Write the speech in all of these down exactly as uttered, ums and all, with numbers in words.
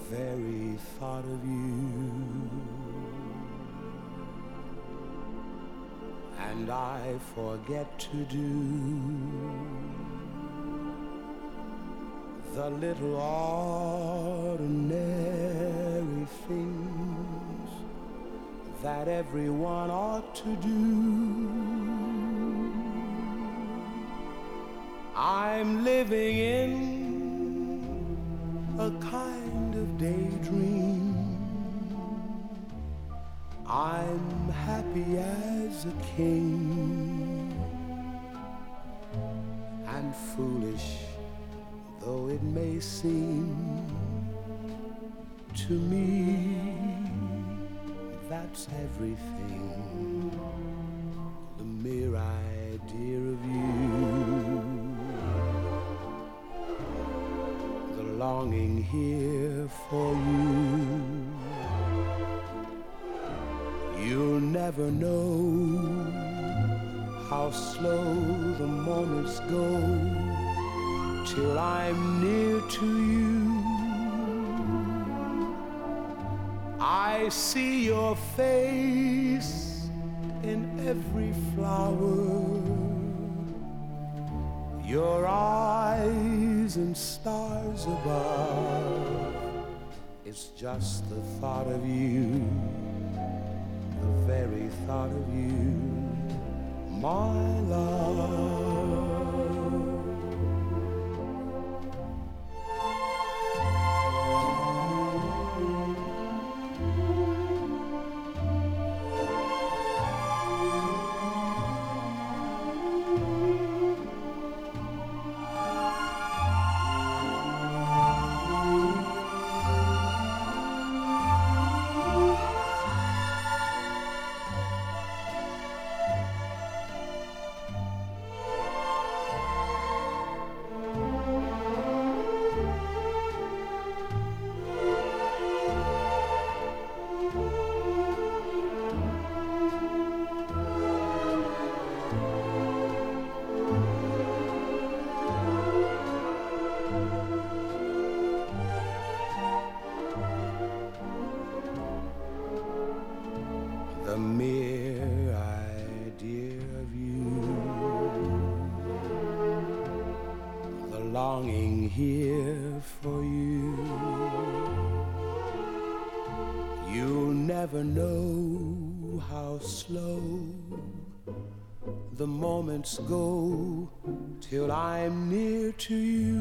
very thought of you, and I forget to do the little ordinary things that everyone ought to do. I'm living in a kind of daydream. I'm happy as a king, and foolish though it may seem to me, that's everything. The mere idea of you, the longing here for you. You'll never know how slow the moments go till I'm near to you. I see your face in every flower, your eyes and stars above. It's just the thought of you, the very thought of you, my love. The mere idea of you, the longing here for you. You'll never know how slow the moments go till I'm near to you.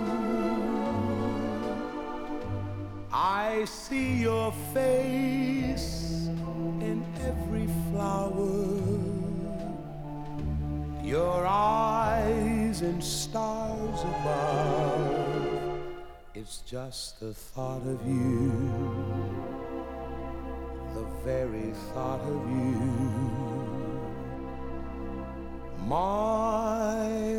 I see your face in every flower, your eyes and stars above. It's just the thought of you, the very thought of you, my